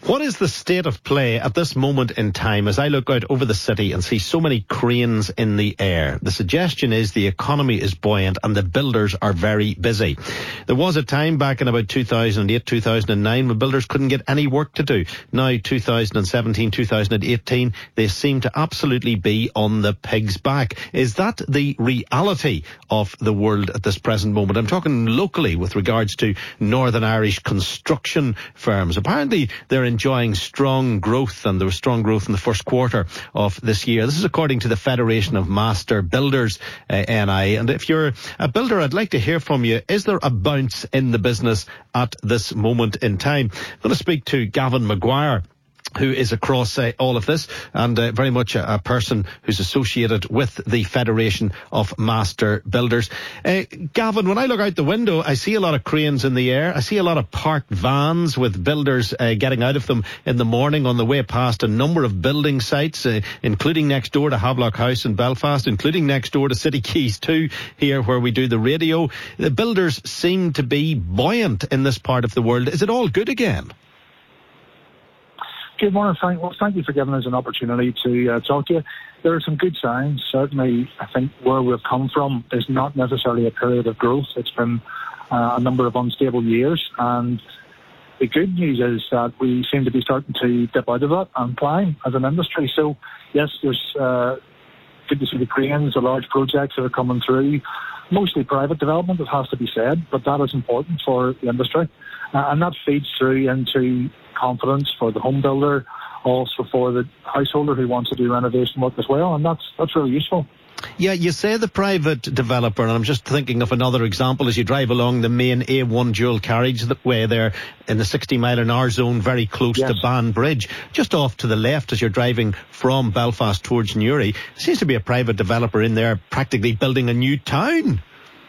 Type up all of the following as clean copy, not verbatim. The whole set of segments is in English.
What is the state of play at this moment in time as I look out over the city and see so many cranes in the air? The suggestion is the economy is buoyant and the builders are very busy. There was a time back in about 2008, 2009 when builders couldn't get any work to do. Now 2017, 2018, they seem to absolutely be on the pig's back. Is that the reality of the world at this present moment? I'm talking locally with regards to Northern Irish construction firms. Apparently they're enjoying strong growth, and there was strong growth in the first quarter of this year. This is according to the Federation of Master Builders, NI. And if you're a builder, I'd like to hear from you. Is there a bounce in the business at this moment in time? I'm going to speak to Gavin Maguire, who is across all of this, and very much a person who's associated with the Federation of Master Builders. Gavin, when I look out the window, I see a lot of cranes in the air. I see a lot of parked vans with builders getting out of them in the morning on the way past a number of building sites, including next door to Havelock House in Belfast, including next door to City Keys 2 here where we do the radio. The builders seem to be buoyant in this part of the world. Is it all good again? Good morning, Frank. Well, thank you for giving us an opportunity to talk to you. There are some good signs. Certainly, I think where we've come from is not necessarily a period of growth. It's been a number of unstable years. And the good news is that we seem to be starting to dip out of it and climb as an industry. So, yes, there's good to see the cranes, the large projects that are coming through. Mostly private development, it has to be said, but that is important for the industry. And that feeds through into confidence for the home builder, also for the householder who wants to do renovation work as well, and that's really useful. Yeah, you say the private developer, and I'm just thinking of another example as you drive along the main A1 dual carriageway there in the 60-mile-an-hour zone, very close to Ban Bridge. Just off to the left as you're driving from Belfast towards Newry, there seems to be a private developer in there practically building a new town.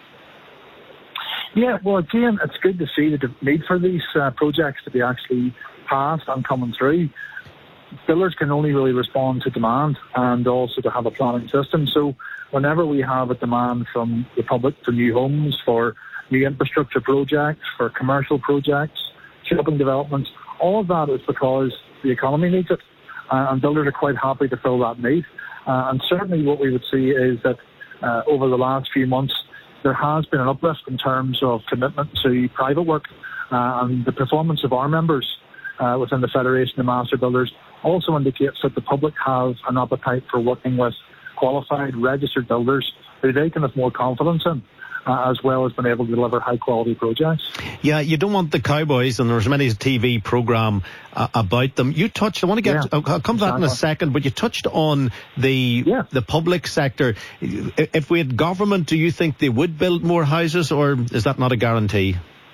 Yeah, well, again, it's good to see the need for these projects to be actually passed and coming through. Builders can only really respond to demand and also to have a planning system. So whenever we have a demand from the public for new homes, for new infrastructure projects, for commercial projects, shopping developments, all of that is because the economy needs it. And builders are quite happy to fill that need. And certainly what we would see is that over the last few months, there has been an uplift in terms of commitment to private work, and the performance of our members within the Federation of Master Builders also indicates that the public have an appetite for working with qualified, registered builders who they can have more confidence in, as well as being able to deliver high-quality projects. Yeah, you don't want the cowboys, and there's many TV programme about them. You touched, I'll come to that in a second, but you touched on the public sector. If we had government, do you think they would build more houses, or is that not a guarantee?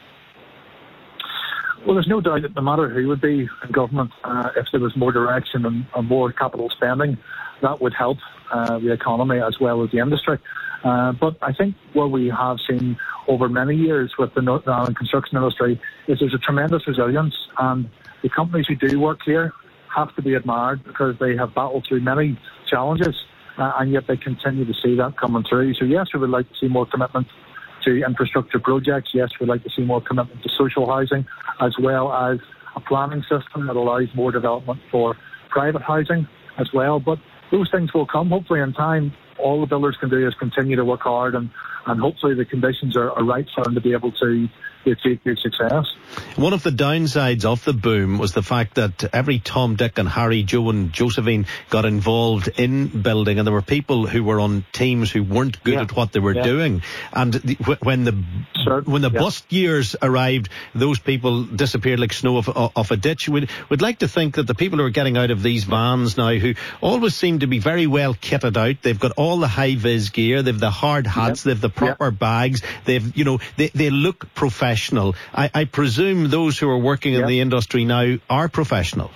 Well, there's no doubt that no matter who would be in government, if there was more direction and more capital spending, that would help the economy as well as the industry. But I think what we have seen over many years with the Northern Ireland construction industry is there's a tremendous resilience, and the companies who do work here have to be admired because they have battled through many challenges, and yet they continue to see that coming through. So yes, we would like to see more commitment to infrastructure projects. Yes, we'd like to see more commitment to social housing, as well as a planning system that allows more development for private housing as well. But those things will come, hopefully, in time. All the builders can do is continue to work hard, and hopefully the conditions are right for them to be able to achieve good success. One of the downsides of the boom was the fact that every Tom, Dick and Harry, Joe and Josephine got involved in building, and there were people who were on teams who weren't good at what they were doing. And when the bust years arrived, those people disappeared like snow off a ditch. We'd like to think that the people who are getting out of these vans now, who always seem to be very well kitted out, they've got all the high-vis gear, they've the hard hats, they've the proper bags, they've, they look professional. I presume those who are working in the industry now are professional.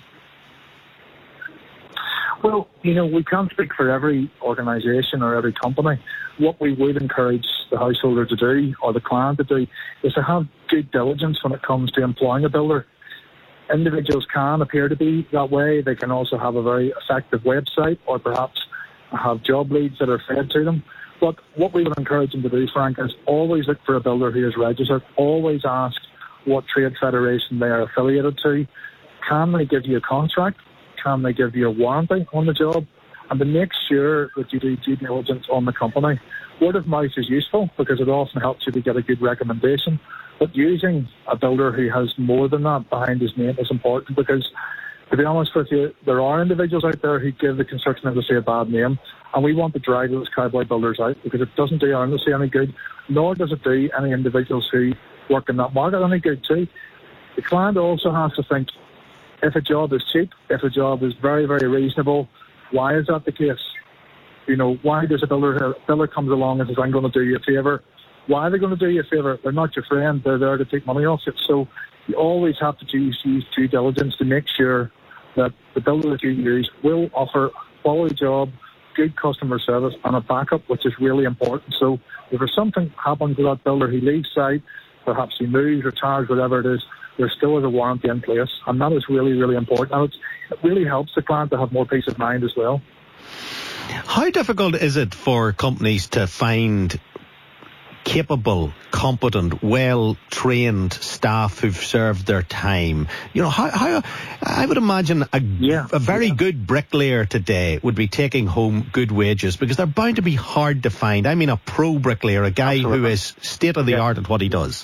Well, we can't speak for every organisation or every company. What we would encourage the householder to do, or the client to do, is to have due diligence when it comes to employing a builder. Individuals can appear to be that way. They can also have a very effective website, or perhaps have job leads that are fed to them. But what we would encourage them to do, Frank, is always look for a builder who is registered. Always ask what trade federation they are affiliated to. can they give you a contract? Can they give you a warranty on the job? And to make sure that you do due diligence on the company. Word of mouth is useful because it often helps you to get a good recommendation. But using a builder who has more than that behind his name is important because, to be honest with you, there are individuals out there who give the construction industry a bad name, and we want to drive those cowboy builders out because it doesn't do our industry any good, nor does it do any individuals who work in that market any good too. The client also has to think, if a job is cheap, if a job is very, very reasonable, why is that the case? You know, why does a builder comes along and says, I'm going to do you a favour? Why are they going to do you a favour? They're not your friend. They're there to take money off you. So you always have to use due diligence to make sure that the builder that you use will offer a quality job, good customer service, and a backup, which is really important. So if there's something happens to that builder, he leaves site, perhaps he moves, retires, whatever it is, there still is a warranty in place, and that is really, really important. And it really helps the client to have more peace of mind as well. How difficult is it for companies to find capable, competent, well-trained staff who've served their time? You know, how I would imagine a very good bricklayer today would be taking home good wages because they're bound to be hard to find. I mean, a pro bricklayer, a guy who is state-of-the-art at what he does.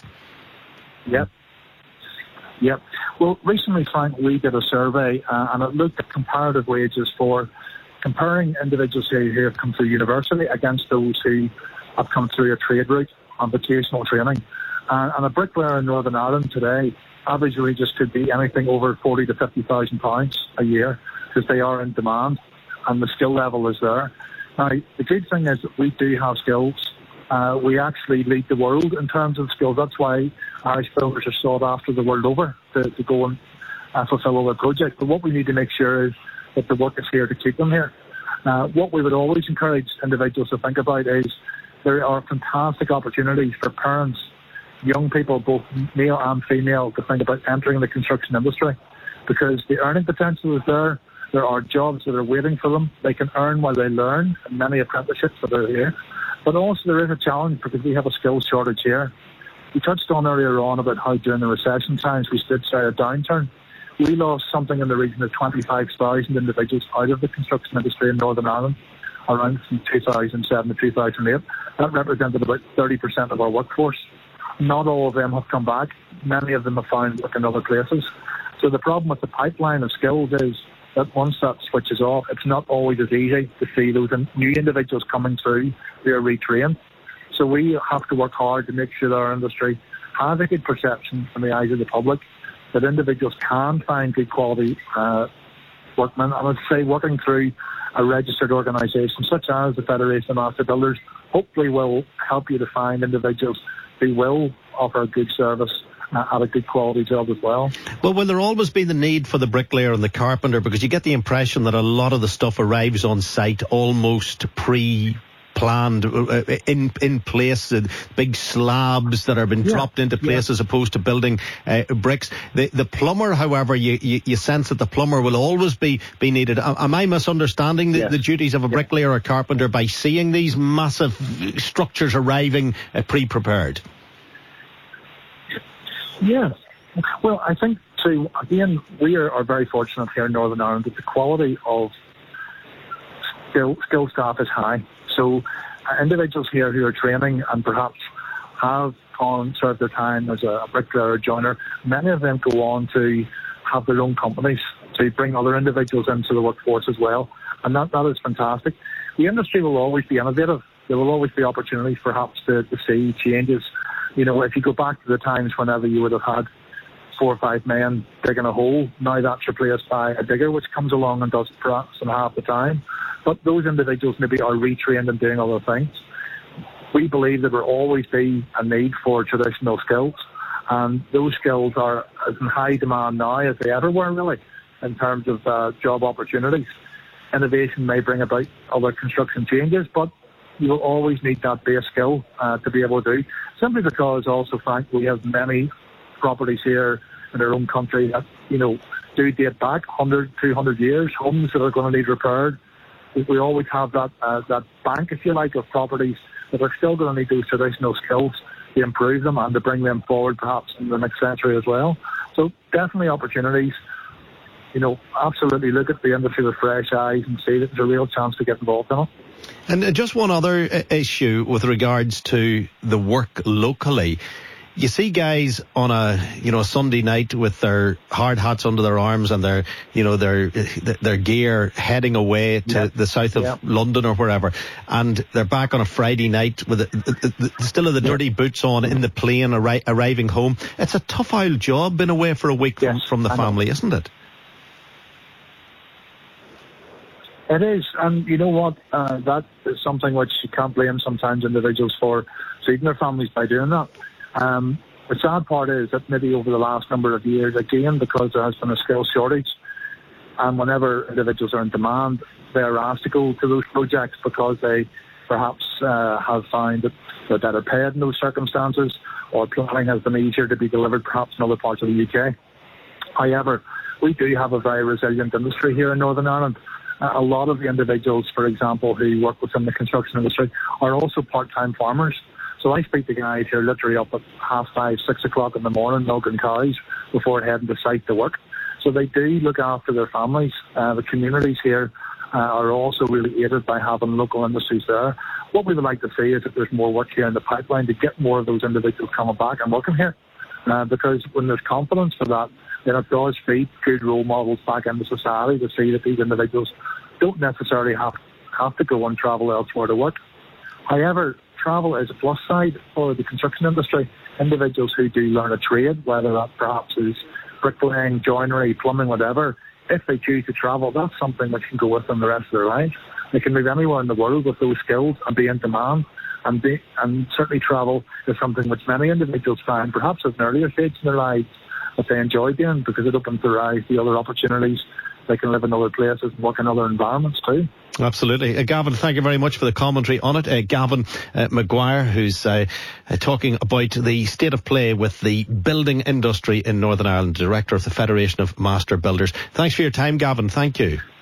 Yep. Well, recently, Frank, we did a survey and it looked at comparative wages for comparing individuals who have come through university against those who have come through a trade route on vocational training. And a bricklayer in Northern Ireland today, average wages could be anything over £40,000 to £50,000 a year because they are in demand and the skill level is there. Now, the good thing is that we do have skills. We actually lead the world in terms of skills. That's why Irish builders are sought after the world over to go and fulfil all their projects. But what we need to make sure is that the work is here to keep them here. What we would always encourage individuals to think about is there are fantastic opportunities for parents, young people, both male and female, to think about entering the construction industry because the earning potential is there. There are jobs that are waiting for them. They can earn while they learn, and many apprenticeships that are here. But also there is a challenge because we have a skills shortage here. We touched on earlier on about how during the recession times we stood side a downturn. We lost something in the region of 25,000 individuals out of the construction industry in Northern Ireland around from 2007 to 2008. That represented about 30% of our workforce. Not all of them have come back. Many of them have found work in other places. So the problem with the pipeline of skills is that once that switches off, it's not always as easy to see those new individuals coming through who are retrained. So we have to work hard to make sure that our industry has a good perception in the eyes of the public, that individuals can find good quality workmen. And I'd say working through a registered organisation such as the Federation of Master Builders hopefully will help you to find individuals who will offer a good service at a good quality job as well. Well, will there always be the need for the bricklayer and the carpenter? Because you get the impression that a lot of the stuff arrives on site almost pre-planned, in place, big slabs that are being dropped into place as opposed to building bricks. The plumber, however, you sense that the plumber will always be needed. Am I misunderstanding the duties of a bricklayer or carpenter by seeing these massive structures arriving pre-prepared? Yes. Well, I think, too, again, we are very fortunate here in Northern Ireland that the quality of skilled staff is high. So individuals here who are training and perhaps have served their time as a bricklayer or joiner, many of them go on to have their own companies to bring other individuals into the workforce as well. And that is fantastic. The industry will always be innovative. There will always be opportunities perhaps to see changes. You know, if you go back to the times whenever you would have had 4 or 5 men digging a hole, now that's replaced by a digger which comes along and does it perhaps in half the time. But those individuals maybe are retrained in doing other things. We believe there will always be a need for traditional skills, and those skills are as in high demand now as they ever were, really, in terms of job opportunities. Innovation may bring about other construction changes, but you will always need that base skill to be able to do. Simply because also, Frank, we have many properties here in our own country that, you know, do date back 100, 200 years, homes that are going to need repaired. We always have that bank, if you like, of properties that are still going to need those traditional skills to improve them and to bring them forward perhaps in the next century as well. So definitely opportunities. absolutely look at the industry with fresh eyes and see that there's a real chance to get involved in it. And just one other issue with regards to the work locally. You see guys on a Sunday night with their hard hats under their arms and their gear heading away to the south of London or wherever, and they're back on a Friday night with still the dirty boots on in the plane arriving home. It's a tough old job being away for a week from the family, isn't it? It is, and you know what? That is something which you can't blame sometimes individuals for feeding their families by doing that. The sad part is that maybe over the last number of years, again, because there has been a skill shortage, and whenever individuals are in demand, they are asked to go to those projects because they perhaps have found that they're better paid in those circumstances, or planning has been easier to be delivered perhaps in other parts of the UK. However, we do have a very resilient industry here in Northern Ireland. A lot of the individuals, for example, who work within the construction industry are also part-time farmers. So I speak to guys who are literally up at 5:30, 6 o'clock in the morning milking cows before heading to site to work. So they do look after their families. The communities here are also really aided by having local industries there. What we would like to see is that there's more work here in the pipeline to get more of those individuals coming back and working here. Because when there's confidence for that, then it does feed good role models back into society to see that these individuals don't necessarily have to go and travel elsewhere to work. However, travel is a plus side for the construction industry. Individuals who do learn a trade, whether that perhaps is bricklaying, joinery, plumbing, whatever, if they choose to travel, that's something that can go with them the rest of their life. They can move anywhere in the world with those skills and be in demand. And certainly travel is something which many individuals find, perhaps at an earlier stage in their lives, that they enjoy doing because it opens their eyes to other opportunities. They can live in other places and work in other environments too. Absolutely. Gavin, thank you very much for the commentary on it. Gavin Maguire, who's talking about the state of play with the building industry in Northern Ireland, Director of the Federation of Master Builders. Thanks for your time, Gavin. Thank you.